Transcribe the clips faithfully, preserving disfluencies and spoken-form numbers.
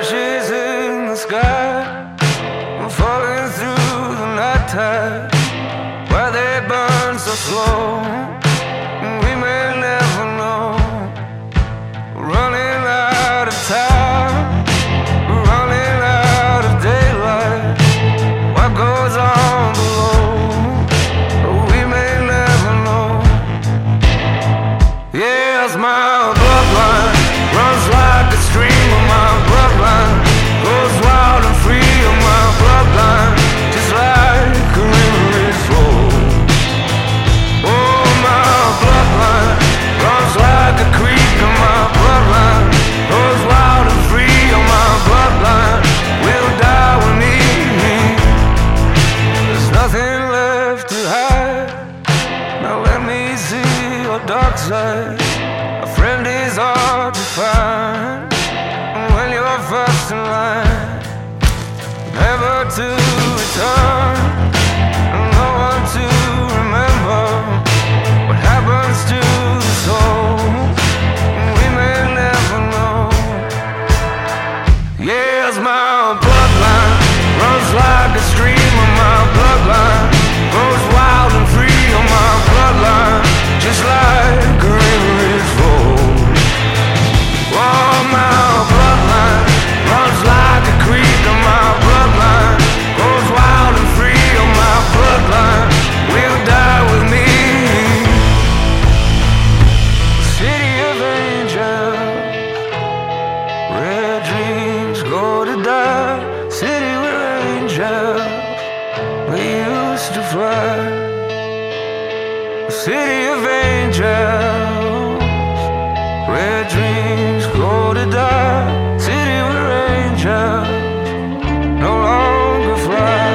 ashes in the sky, falling through the night tide. Why they burn so slow, we may never know. Running out of time, running out of daylight. What goes on below, we may never know. Yes, my bloodline runs like a stream of my bloodline, goes wild and free of my bloodline, just like a river is flowing. Oh, my bloodline runs like a creek of my bloodline, goes wild and free of my bloodline, will die with me. There's nothing left to hide, now let me see your dark side. A friend is hard to find when you're first in line, never to return, no one to remember. What happens to the soul, we may never know. Yes, my bloodline runs like a stream of my bloodline, goes wild and free of my bloodline, just like a river is flowing. Oh, my bloodline runs like a creek of my bloodline, goes wild and free of my bloodline, will die with me. City of angels, where dreams go to die. City where angels we used to fly. City of angels, where dreams go to die. City where angels no longer fly.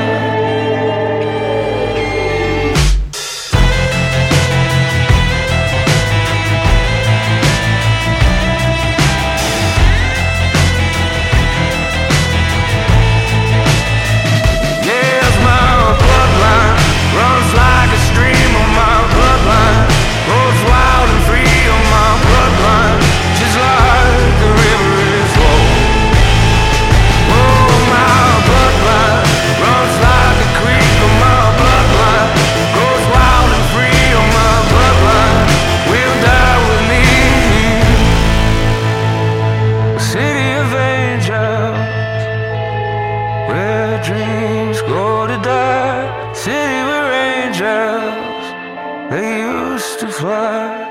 Yes, my bloodline runs like a stream of my bloodline, goes wild and free of my bloodline, just like the river is flowing. Oh, my bloodline runs like a creek of my bloodline, goes wild and free of my bloodline, will die with me. City of angels, where dreams go to die. City where angels they used to fly.